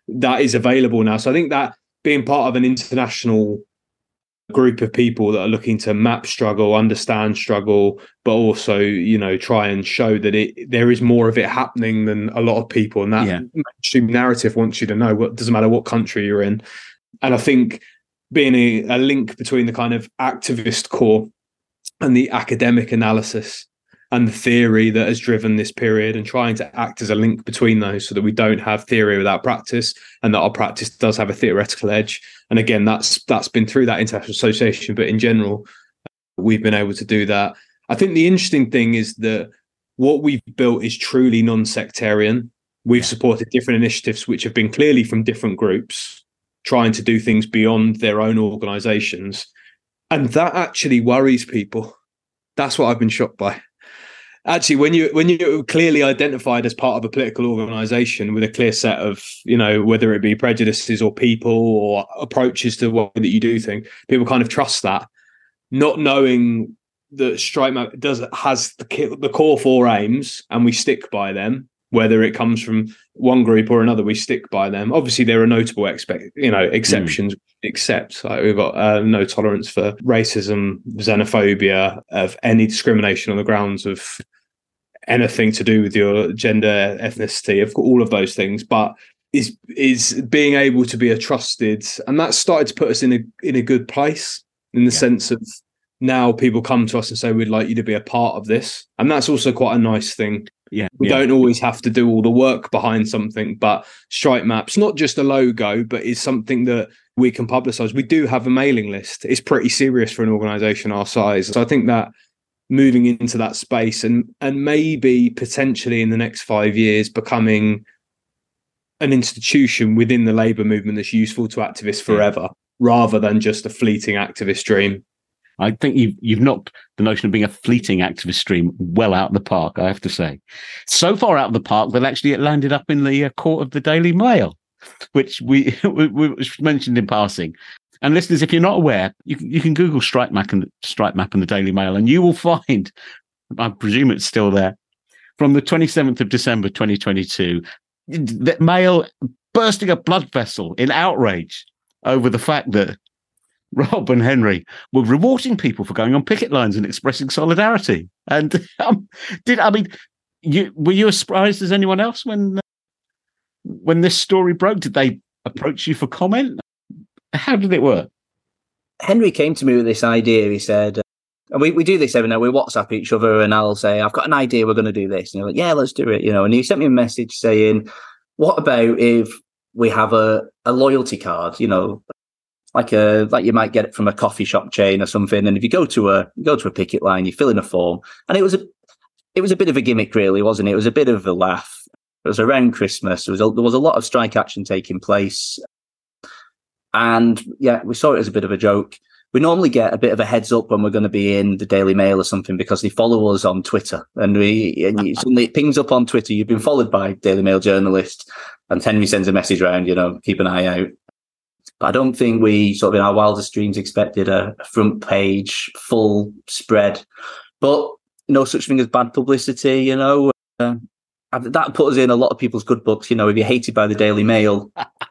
Speaker 2: that is available now. So I think that being part of an international group of people that are looking to map struggle, understand struggle, but also, try and show that there is more of it happening than a lot of people. And that mainstream narrative wants you to know what doesn't matter what country you're in. And I think being a link between the kind of activist core and the academic analysis and the theory that has driven this period, and trying to act as a link between those so that we don't have theory without practice, and that our practice does have a theoretical edge. And again, that's been through that international association, but in general, we've been able to do that. I think the interesting thing is that what we've built is truly non-sectarian. We've supported different initiatives which have been clearly from different groups, trying to do things beyond their own organizations. And that actually worries people. That's what I've been shocked by. Actually, when you're clearly identified as part of a political organization with a clear set of, whether it be prejudices or people or approaches to the way that you do things, people kind of trust that, not knowing that StrikeMap has the core 4 aims, and we stick by them. Whether it comes from one group or another, we stick by them. Obviously, there are notable exceptions. Except we've got no tolerance for racism, xenophobia, of any discrimination on the grounds of anything to do with your gender, ethnicity, of all of those things. But is being able to be a trusted, and that's started to put us in a good place, in the sense of now people come to us and say, we'd like you to be a part of this. And that's also quite a nice thing. We don't always have to do all the work behind something, but StrikeMap's not just a logo, but is something that we can publicize. We do have a mailing list. It's pretty serious for an organization our size. So I think that moving into that space and maybe potentially in the next 5 years becoming an institution within the labour movement that's useful to activists forever, rather than just a fleeting activist dream.
Speaker 1: I think you've knocked the notion of being a fleeting activist stream well out of the park, I have to say. So far out of the park that actually it landed up in the court of the Daily Mail, which we mentioned in passing. And listeners, if you're not aware, you can Google StrikeMap and the Daily Mail, and you will find, I presume it's still there, from the 27th of December 2022, the Mail bursting a blood vessel in outrage over the fact that Rob and Henry were rewarding people for going on picket lines and expressing solidarity. And were you as surprised as anyone else when this story broke? Did they approach you for comment? How did it work?
Speaker 3: Henry came to me with this idea. He said, and we do this every now. We WhatsApp each other, and I'll say, I've got an idea, we're going to do this. And you're like, yeah, let's do it. And he sent me a message saying, what about if we have a loyalty card, like you might get it from a coffee shop chain or something. And if you go to a picket line, you fill in a form. And it was a bit of a gimmick, really, wasn't it? It was a bit of a laugh. It was around Christmas. There was a lot of strike action taking place. And we saw it as a bit of a joke. We normally get a bit of a heads up when we're going to be in the Daily Mail or something, because they follow us on Twitter, and suddenly it pings up on Twitter. You've been followed by Daily Mail journalists, and Henry sends a message around, keep an eye out. But I don't think we sort of in our wildest dreams expected a front page full spread, but no such thing as bad publicity, that put us in a lot of people's good books. If you're hated by the Daily Mail,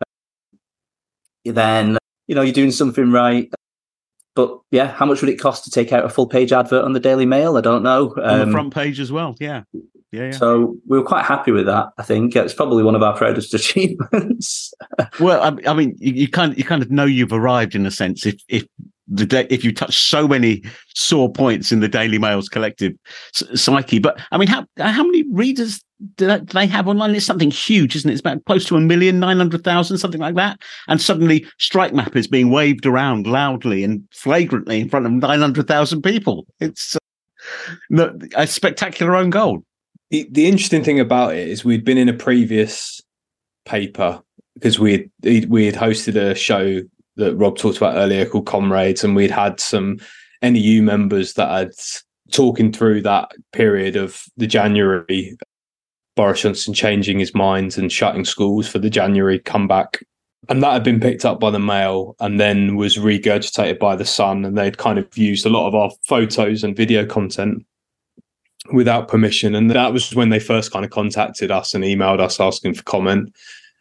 Speaker 3: then, you're doing something right. But how much would it cost to take out a full page advert on the Daily Mail? I don't know.
Speaker 1: On the front page as well. Yeah.
Speaker 3: So we were quite happy with that. I think it's probably one of our proudest achievements.
Speaker 1: Well, I mean, you kind of know you've arrived in a sense if you touch so many sore points in the Daily Mail's collective psyche. But I mean, how many readers do they have online? It's something huge, isn't it? It's about close to 1,900,000, something like that. And suddenly StrikeMap is being waved around loudly and flagrantly in front of 900,000 people. It's a spectacular own goal.
Speaker 2: The interesting thing about it is we'd been in a previous paper, because we had hosted a show that Rob talked about earlier called Comrades, and we'd had some NEU members that had talking through that period of the January, Boris Johnson changing his mind and shutting schools for the January comeback. And that had been picked up by the Mail and then was regurgitated by the Sun, and they'd kind of used a lot of our photos and video content without permission. And that was when they first kind of contacted us and emailed us asking for comment.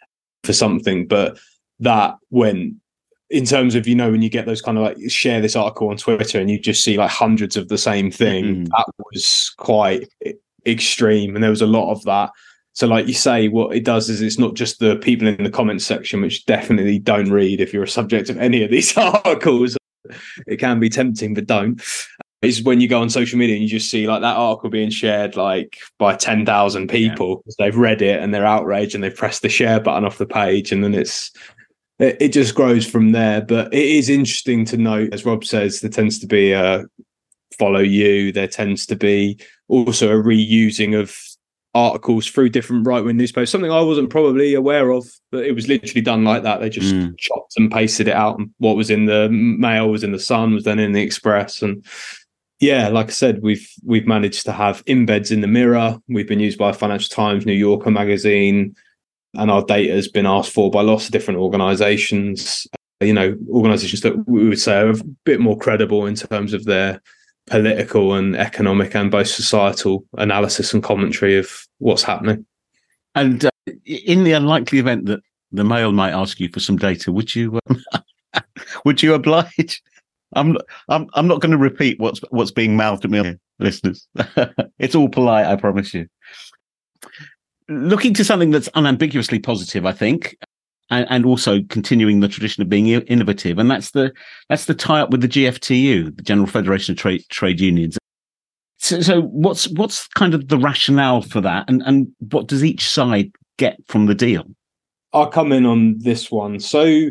Speaker 2: for something. But that went, in terms of, when you get those kind of like share this article on Twitter and you just see like hundreds of the same thing, that was quite extreme. And there was a lot of that. So like you say, what it does is it's not just the people in the comments section, which definitely don't read if you're a subject of any of these articles. It can be tempting, but don't. Is when you go on social media and you just see like that article being shared like by 10,000 people because they've read it and they're outraged and they've pressed the share button off the page, and then it just grows from there. But it is interesting to note, as Rob says, there tends to be a follow you. There tends to be also a reusing of articles through different right-wing newspapers, something I wasn't probably aware of, but it was literally done like that. They just chopped and pasted it out, and what was in the Mail was in the Sun, was then in the Express. And yeah, like I said, we've managed to have embeds in the Mirror. We've been used by Financial Times, New Yorker magazine, and our data has been asked for by lots of different organisations. Organisations that we would say are a bit more credible in terms of their political and economic and both societal analysis and commentary of what's happening.
Speaker 1: And in the unlikely event that the Mail might ask you for some data, would you oblige? I'm not going to repeat what's being mouthed at me, listeners. It's all polite, I promise you. Looking to something that's unambiguously positive, I think, and also continuing the tradition of being innovative, and that's the tie-up with the GFTU, the General Federation of Trade Unions. So what's kind of the rationale for that, and what does each side get from the deal?
Speaker 2: I'll come in on this one. So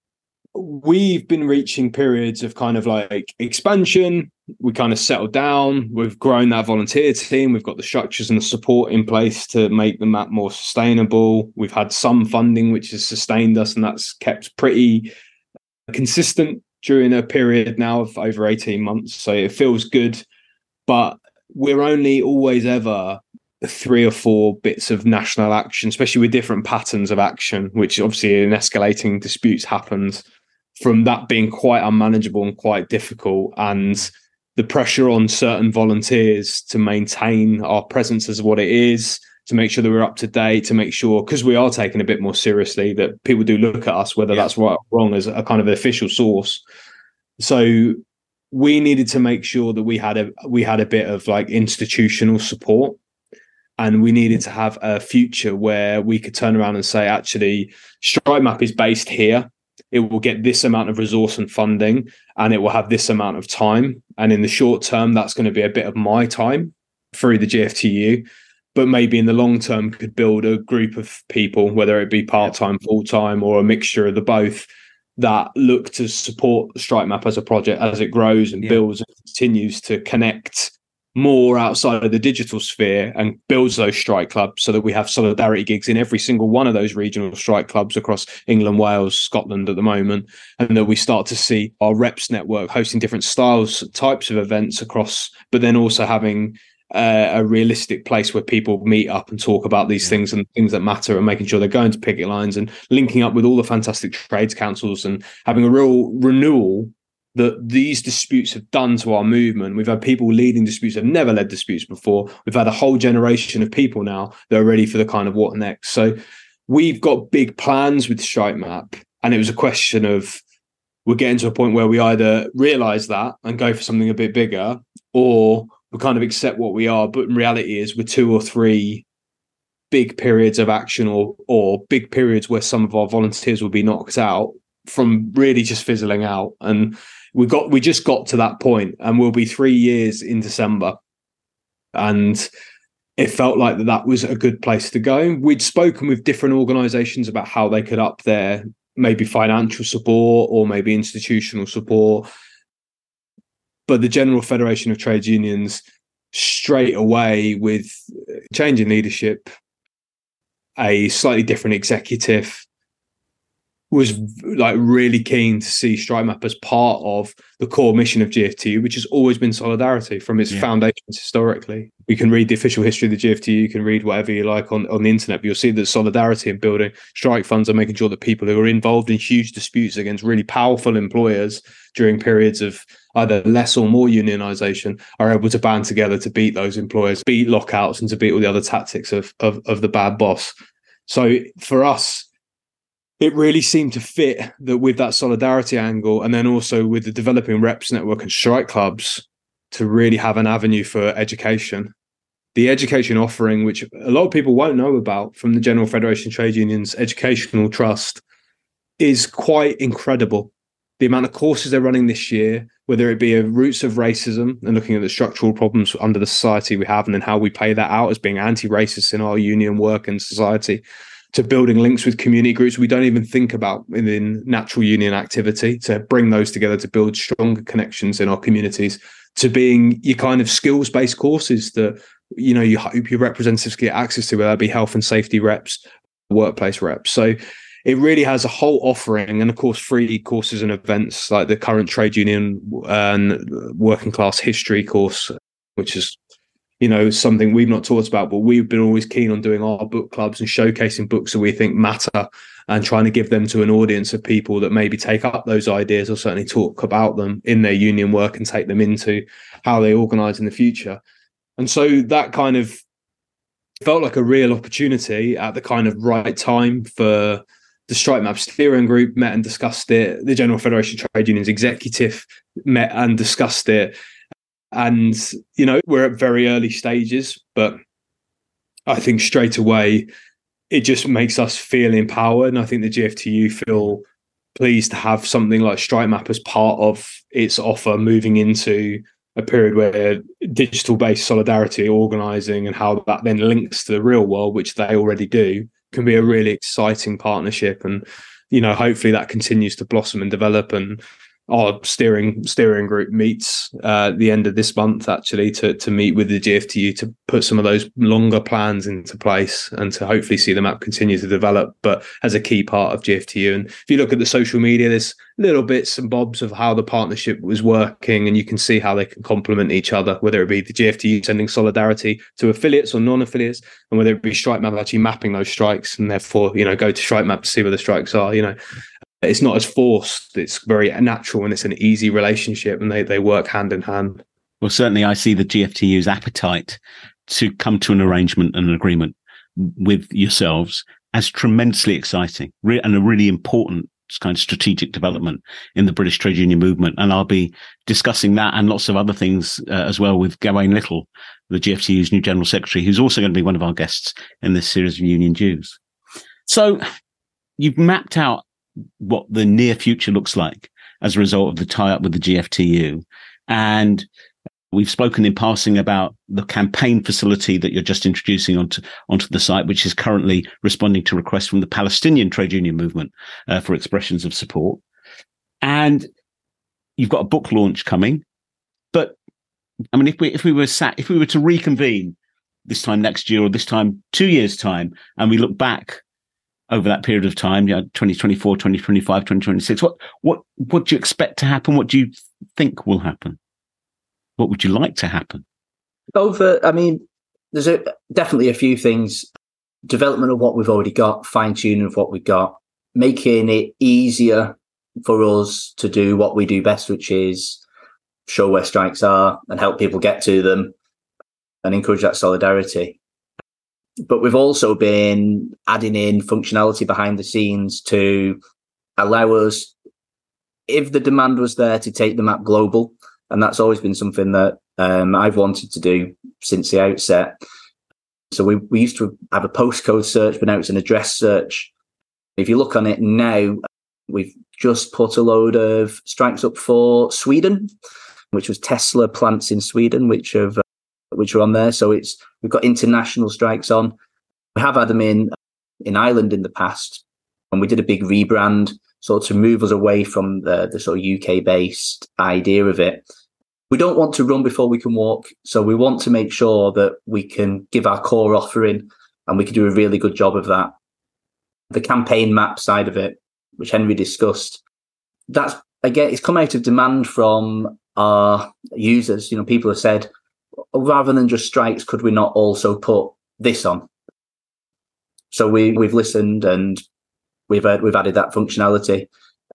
Speaker 2: we've been reaching periods of kind of like expansion. We kind of settled down. We've grown that volunteer team. We've got the structures and the support in place to make the map more sustainable. We've had some funding which has sustained us, and that's kept pretty consistent during a period now of over 18 months. So it feels good, but we're only always ever 3 or 4 bits of national action, especially with different patterns of action, which obviously in escalating disputes happens, from that being quite unmanageable and quite difficult, and the pressure on certain volunteers to maintain our presence as what it is, to make sure that we're up to date, to make sure, because we are taken a bit more seriously, that people do look at us, whether that's right or wrong, as a kind of official source. So we needed to make sure that we had a bit of like institutional support, and we needed to have a future where we could turn around and say, actually, StrikeMap is based here. It will get this amount of resource and funding, and it will have this amount of time. And in the short term, that's going to be a bit of my time through the GFTU, but maybe in the long term could build a group of people, whether it be part-time, full-time, or a mixture of the both, that look to support StrikeMap as a project as it grows and builds and continues to connect more outside of the digital sphere and builds those strike clubs, so that we have solidarity gigs in every single one of those regional strike clubs across England, Wales, Scotland at the moment, and that we start to see our reps network hosting different types of events across, but then also having a realistic place where people meet up and talk about these things and things that matter, and making sure they're going to picket lines and linking up with all the fantastic trades councils and having a real renewal that these disputes have done to our movement. We've had people leading disputes that have never led disputes before. We've had a whole generation of people now that are ready for the kind of what next. So we've got big plans with StrikeMap, and it was a question of, we're getting to a point where we either realise that and go for something a bit bigger, or we kind of accept what we are. But in reality is we're 2 or 3 big periods of action, or big periods where some of our volunteers will be knocked out from really just fizzling out. And we just got to that point, and we'll be 3 years in December. And it felt like that was a good place to go. We'd spoken with different organisations about how they could up their maybe financial support or maybe institutional support. But the General Federation of Trade Unions, straight away, with change in leadership, a slightly different executive, was like really keen to see StrikeMap as part of the core mission of GFTU, which has always been solidarity from its foundations historically. You can read the official history of the GFTU, you can read whatever you like on the internet, but you'll see that solidarity in building strike funds and making sure that people who are involved in huge disputes against really powerful employers during periods of either less or more unionisation are able to band together to beat those employers, beat lockouts, and to beat all the other tactics of the bad boss. So for us, it really seemed to fit that with that solidarity angle, and then also with the developing reps network and strike clubs, to really have an avenue for education. The education offering, which a lot of people won't know about from the General Federation of Trade Unions Educational Trust, is quite incredible. The amount of courses they're running this year, whether it be roots of racism and looking at the structural problems under the society we have, and then how we play that out as being anti-racist in our union work and society, to building links with community groups we don't even think about within natural union activity, to bring those together to build stronger connections in our communities, to being your kind of skills-based courses that, you know, you hope your representatives get access to, whether that be health and safety reps, workplace reps. So it really has a whole offering, and of course free courses and events like the current trade union and working class history course, which is, you know, something we've not talked about, but we've been always keen on doing our book clubs and showcasing books that we think matter, and trying to give them to an audience of people that maybe take up those ideas, or certainly talk about them in their union work and take them into how they organise in the future. And so that kind of felt like a real opportunity at the kind of right time for the Strike Map steering group. Met and discussed it. The General Federation of Trade Unions executive met and discussed it. And, you know, we're at very early stages, but I think straight away it just makes us feel empowered. And I think the GFTU feel pleased to have something like Strike Map as part of its offer, moving into a period where digital-based solidarity organising and how that then links to the real world, which they already do, can be a really exciting partnership. And, you know, hopefully that continues to blossom and develop. And our steering group meets the end of this month, actually, to meet with the GFTU to put some of those longer plans into place, and to hopefully see the map continue to develop, but as a key part of GFTU. And if you look at the social media, there's little bits and bobs of how the partnership was working, and you can see how they can complement each other, whether it be the GFTU sending solidarity to affiliates or non-affiliates, and whether it be Strike Map actually mapping those strikes, and therefore, you know, go to Strike Map to see where the strikes are. You know, it's not as forced, it's very natural, and it's an easy relationship, and they work hand in hand.
Speaker 1: Well, certainly I see the GFTU's appetite to come to an arrangement and an agreement with yourselves as tremendously exciting and a really important kind of strategic development in the British trade union movement. And I'll be discussing that and lots of other things as well with Gawain Little, the GFTU's new General Secretary, who's also going to be one of our guests in this series of Union Dues. So you've mapped out what the near future looks like as a result of the tie-up with the GFTU. And we've spoken in passing about the campaign facility that you're just introducing onto the site, which is currently responding to requests from the Palestinian trade union movement for expressions of support. And you've got a book launch coming. But I mean, if we were to reconvene this time next year, or this time 2 years' time, and we look back over that period of time, 2024, 2025, 2026, what do you expect to happen? What do you think will happen? What would you like to happen?
Speaker 3: There's definitely a few things. Development of what we've already got, fine-tuning of what we've got, making it easier for us to do what we do best, which is show where strikes are and help people get to them and encourage that solidarity. But we've also been adding in functionality behind the scenes to allow us, if the demand was there, to take the map global. And that's always been something that I've wanted to do since the outset. So we used to have a postcode search, but now it's an address search. If you look on it now, we've just put a load of strikes up for Sweden, which was Tesla plants in Sweden, which are on there. So we've got international strikes on. We have had them in Ireland in the past, and we did a big rebrand sort of to move us away from the sort of UK-based idea of it. We don't want to run before we can walk, so we want to make sure that we can give our core offering, and we can do a really good job of that. The campaign map side of it, which Henry discussed, that's, again, it's come out of demand from our users. You know, people have said, rather than just strikes, could we not also put this on? So we've listened, and we've added that functionality.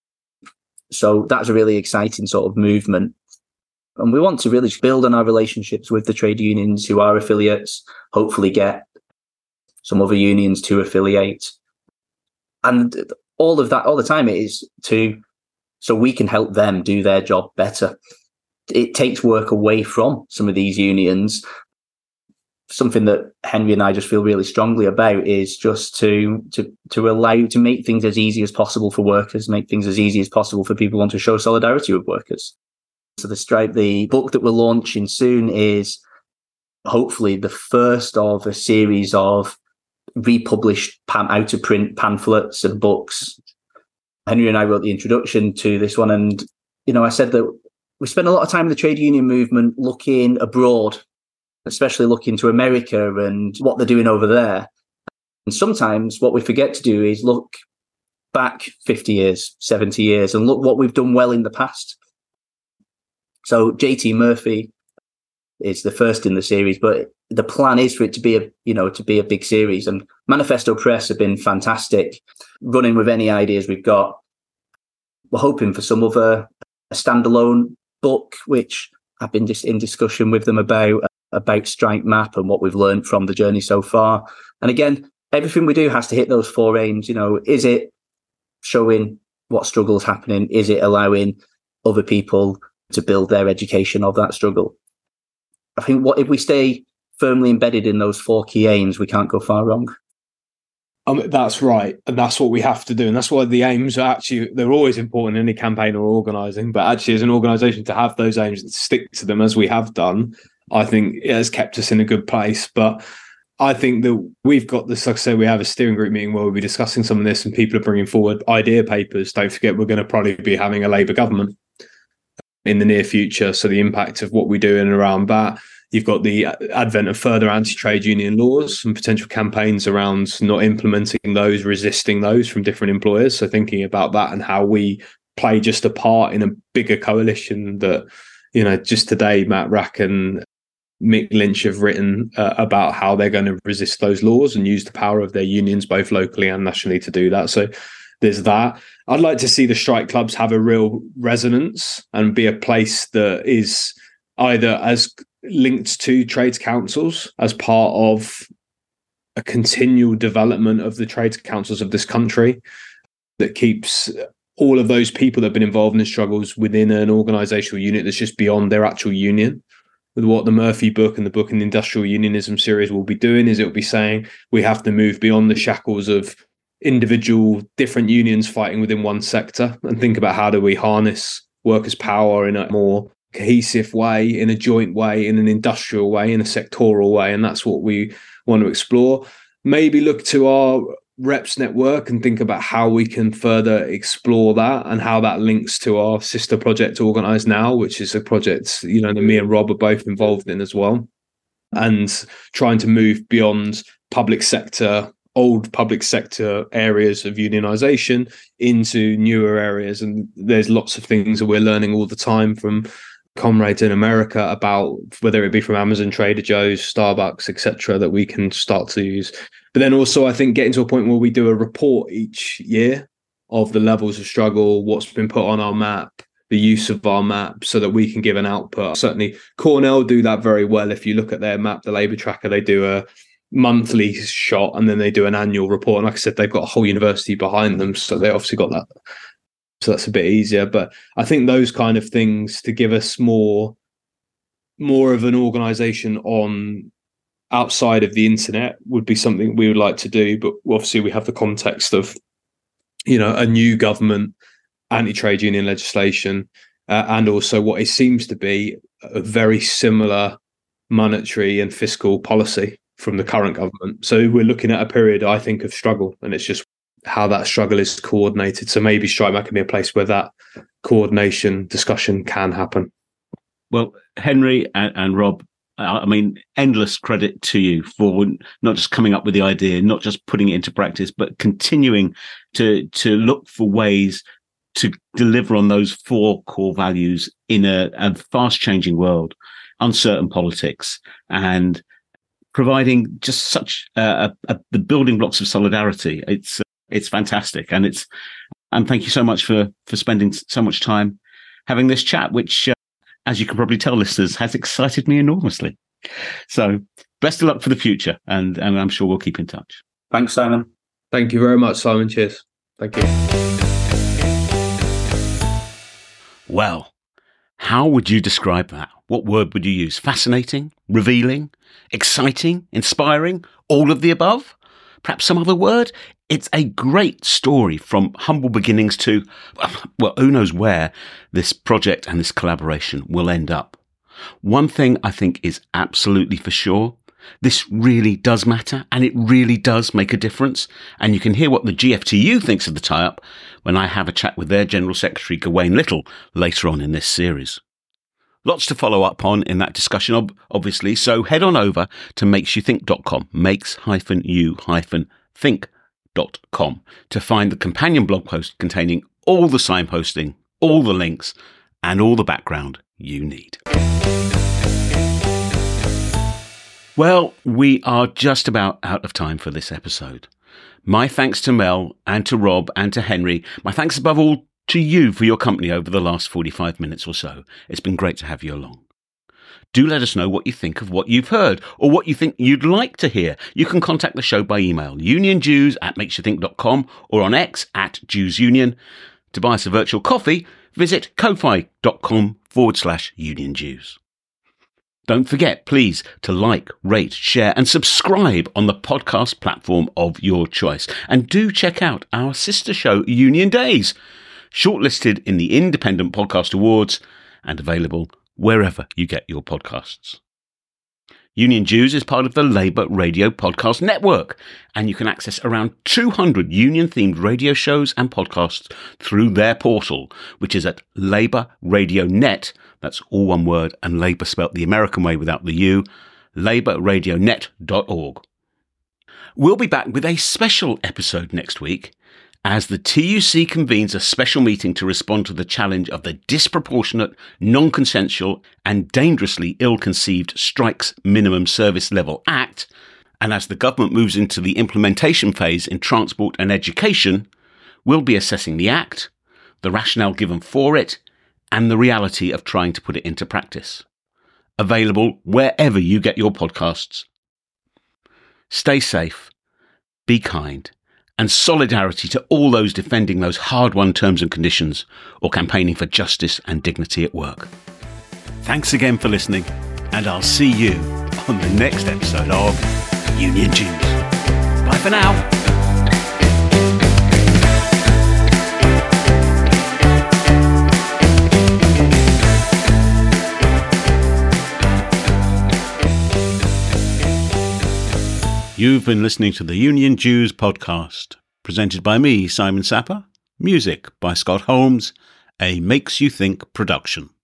Speaker 3: So that's a really exciting sort of movement. And we want to really build on our relationships with the trade unions who are affiliates, hopefully get some other unions to affiliate. And all of that, all the time, it is so we can help them do their job better. It takes work away from some of these unions. Something that Henry and I just feel really strongly about is just to allow to make things as easy as possible for workers, make things as easy as possible for people who want to show solidarity with workers. So the book that we're launching soon is hopefully the first of a series of republished out of print pamphlets and books. Henry and I wrote the introduction to this one, and I said that we spend a lot of time in the trade union movement looking abroad, especially looking to America and what they're doing over there. And sometimes what we forget to do is look back 50 years, 70 years, and look what we've done well in the past. So JT Murphy is the first in the series, but the plan is for it to be a big series. And Manifesto Press have been fantastic, running with any ideas we've got. We're hoping for some other a standalone book, which I've been just in discussion with them about Strike Map and what we've learned from the journey so far. And again, everything we do has to hit those four aims. Is it showing what struggle is happening? Is it allowing other people to build their education of that struggle? I think if we stay firmly embedded in those four key aims, we can't go far wrong.
Speaker 2: That's right. And that's what we have to do. And that's why the aims are they're always important in any campaign or organising. But actually, as an organisation, to have those aims and stick to them as we have done, I think it has kept us in a good place. But I think that we've got this, like I say, we have a steering group meeting where we'll be discussing some of this and people are bringing forward idea papers. Don't forget, we're going to probably be having a Labour government in the near future. So the impact of what we do in and around that. You've got the advent of further anti-trade union laws and potential campaigns around not implementing those, resisting those from different employers. So thinking about that and how we play just a part in a bigger coalition that, just today, Matt Rack and Mick Lynch have written about how they're going to resist those laws and use the power of their unions, both locally and nationally, to do that. So there's that. I'd like to see the strike clubs have a real resonance and be a place that is either as linked to trades councils as part of a continual development of the trades councils of this country that keeps all of those people that have been involved in the struggles within an organisational unit that's just beyond their actual union. With what the Murphy book and the book in the Industrial Unionism series will be doing is it'll be saying we have to move beyond the shackles of individual different unions fighting within one sector and think about how do we harness workers' power in a more cohesive way, in a joint way, in an industrial way, in a sectoral way. And that's what we want to explore. Maybe look to our reps network and think about how we can further explore that and how that links to our sister project Organise Now, which is a project, that me and Rob are both involved in as well. And trying to move beyond old public sector areas of unionisation into newer areas. And there's lots of things that we're learning all the time from comrades in America about, whether it be from Amazon, Trader Joe's, Starbucks, etc., that we can start to use. But then also, I think getting to a point where we do a report each year of the levels of struggle, what's been put on our map, the use of our map, so that we can give an output. Certainly, Cornell do that very well. If you look at their map, the Labour Tracker, they do a monthly shot and then they do an annual report. And like I said, they've got a whole university behind them, so they obviously got that. So that's a bit easier. But I think those kind of things to give us more of an organisation on outside of the internet would be something we would like to do. But obviously we have the context of, a new government, anti-trade union legislation, and also what it seems to be a very similar monetary and fiscal policy from the current government. So we're looking at a period, I think, of struggle, and it's just how that struggle is coordinated. So maybe Strike Map can be a place where that coordination discussion can happen.
Speaker 1: Well, Henry and Rob, endless credit to you for not just coming up with the idea, not just putting it into practice, but continuing to look for ways to deliver on those four core values in a fast-changing world, uncertain politics, and providing just such the building blocks of solidarity. It's fantastic, and thank you so much for spending so much time having this chat, which, as you can probably tell, listeners, has excited me enormously. So, best of luck for the future, and I'm sure we'll keep in touch.
Speaker 3: Thanks, Simon.
Speaker 2: Thank you very much, Simon. Cheers. Thank you.
Speaker 1: Well, how would you describe that? What word would you use? Fascinating? Revealing? Exciting? Inspiring? All of the above? Perhaps some other word? It's a great story from humble beginnings to, well, who knows where this project and this collaboration will end up. One thing I think is absolutely for sure, this really does matter and it really does make a difference. And you can hear what the GFTU thinks of the tie-up when I have a chat with their General Secretary, Gawain Little, later on in this series. Lots to follow up on in that discussion, obviously, so head on over to makesyouthink.com, makes-you-think.com, to find the companion blog post containing all the signposting, all the links, and all the background you need. Well, we are just about out of time for this episode. My thanks to Mel and to Rob and to Henry. My thanks above all to you for your company over the last 45 minutes or so. It's been great to have you along. Do let us know what you think of what you've heard or what you think you'd like to hear. You can contact the show by email, unionjews@makesyouthink.com or on X @JewsUnion. To buy us a virtual coffee, visit ko-fi.com/unionjews. Don't forget, please, to like, rate, share and subscribe on the podcast platform of your choice. And do check out our sister show, Union Days, shortlisted in the Independent Podcast Awards and available wherever you get your podcasts. Union Jews is part of the Labour Radio Podcast Network, and you can access around 200 union-themed radio shows and podcasts through their portal, which is at Labour Radio Net. That's all one word, and Labour spelt the American way without the U, labourradionet.org. We'll be back with a special episode next week as the TUC convenes a special meeting to respond to the challenge of the disproportionate, non-consensual and dangerously ill-conceived Strikes Minimum Service Level Act, and as the government moves into the implementation phase in transport and education, we'll be assessing the Act, the rationale given for it, and the reality of trying to put it into practice. Available wherever you get your podcasts. Stay safe, be kind, and solidarity to all those defending those hard-won terms and conditions or campaigning for justice and dignity at work. Thanks again for listening, and I'll see you on the next episode of Union Jews. Bye for now. You've been listening to the Union Jews podcast, presented by me, Simon Sapper, music by Scott Holmes, a Makes You Think production.